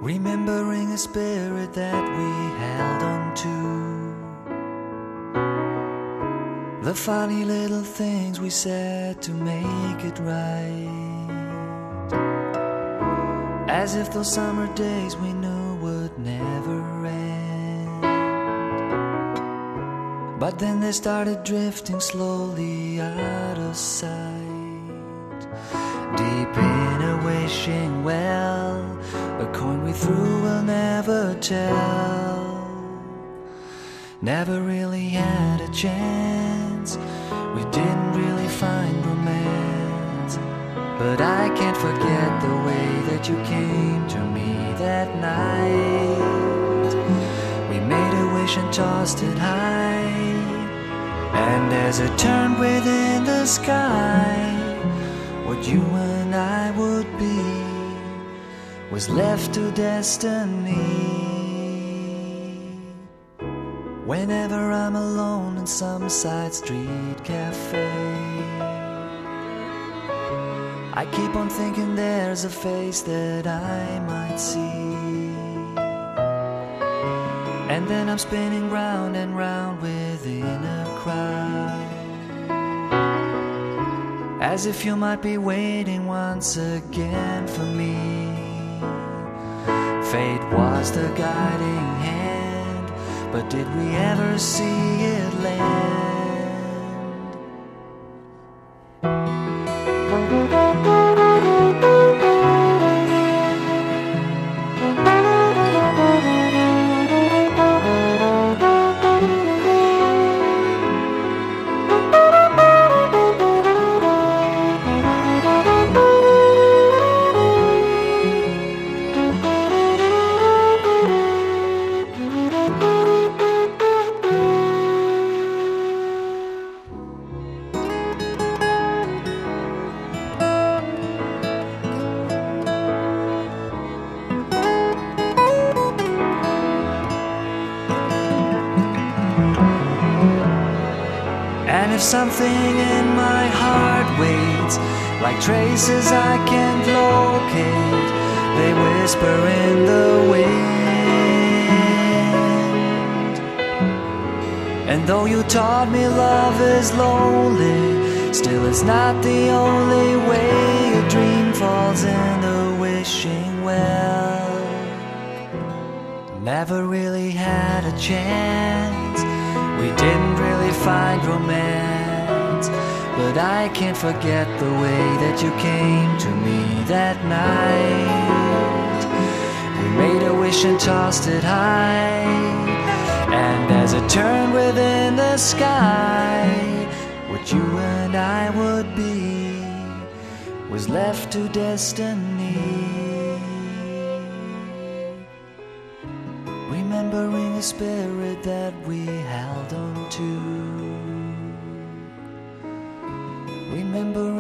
Remembering a spirit that we held on to, the funny little things we said to make it right, as if those summer days we knew would never end. But then they started drifting slowly out of sight, deep in a wishing well, a coin we threw will never tell. Never really had a chance, we didn't really find romance. But I can't forget the way that you came to me that night. We made a wish and tossed it high, and as it turned within the sky, what you and I would be was left to destiny. Whenever I'm alone in some side street cafe, I keep on thinking there's a face that I might see, and then I'm spinning round and round within a crowd, as if you might be waiting once again for me. Fate was the guiding hand, but did we ever see it land? And if something in my heart waits, like traces I can't locate, they whisper in the wind. And though you taught me love is lonely, still it's not the only way a dream falls in the wishing well. Never really had a chance, we didn't really find romance, but I can't forget the way that you came to me that night. We made a wish and tossed it high, and as it turned within the sky, what you and I would be was left to destiny. Remembering a spirit that we held on to, remembering